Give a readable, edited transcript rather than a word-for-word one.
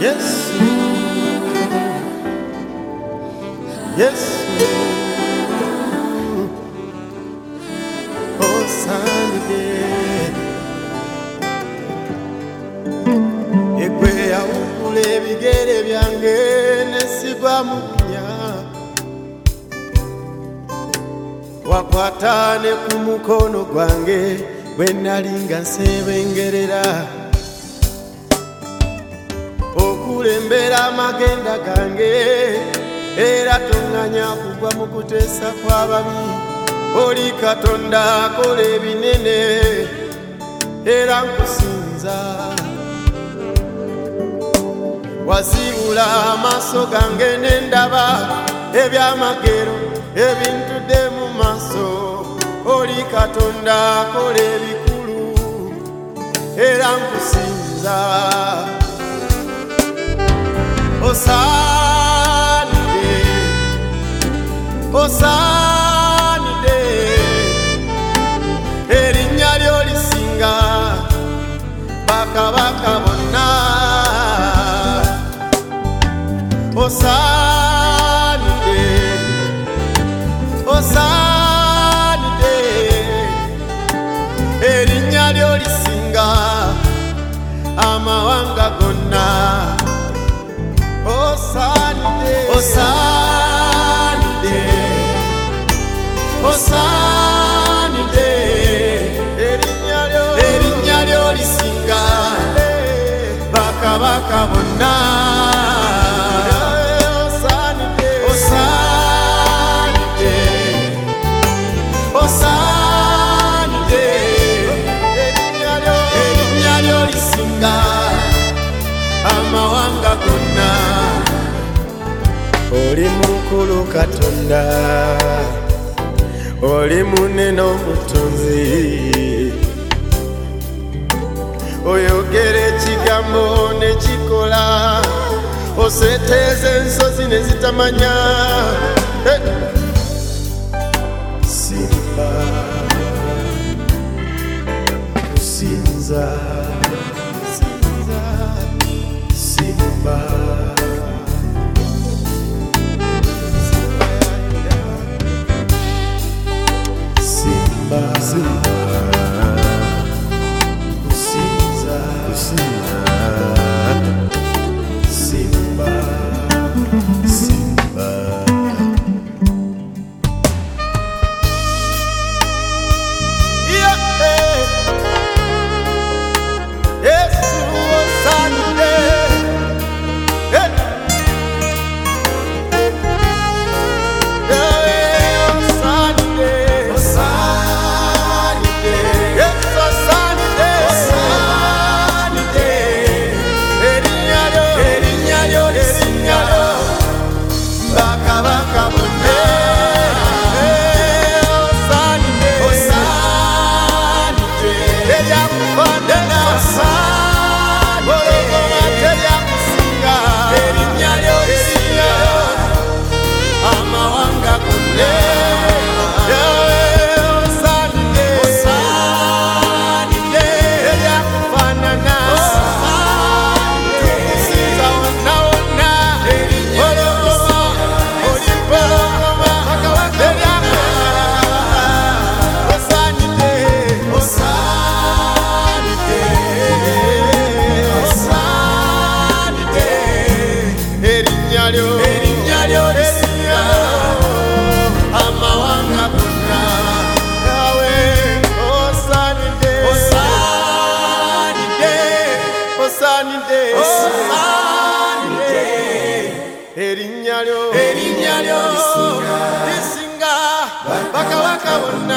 Yes, yes, oh Sunday. Ekwe awukula ebigere byange nesigwa mu nnya, wakwata ne ku mukono gwange bwe nali nga nsebengerera, okulembera amagenda gange era tonganya kugwa mu kuteesa kw'ababi. Oli Katonda akola ebinene era nkusinza. Wazibula amaaso gange ne ndaba ebyamagero ebintudde mu maaso. Oli Katonda akola ebikulu era nkusinza. Osaanidde, osaanidde, erinnya lyo lisinga bakabaka bonna. Osaanidde, osaanidde, erinnya lyo lisinga amawanga gonna. Osaanidde, osaanidde, osaanidde, erinnya lyo lisinga bakabaka bonna. Osaanidde, osaanidde, osaanidde, erinnya lyo lisinga amawanga gonna. Oli mukulu Katonda, oli munene omutonzi, oyogera ekigambo ne kikola, oseeteeza ensozi ne zitamanya. Simba kusinza, Simba Simba, kusinza, kusinza, Simba, Simba. Yeah, Yesu osaanidde, erinnya lyo lisinga amawanga gonna. Yawe osaanidde, osaanidde, osaanidde, osaanidde, erinnya lyo lisinga bakabaka bonna.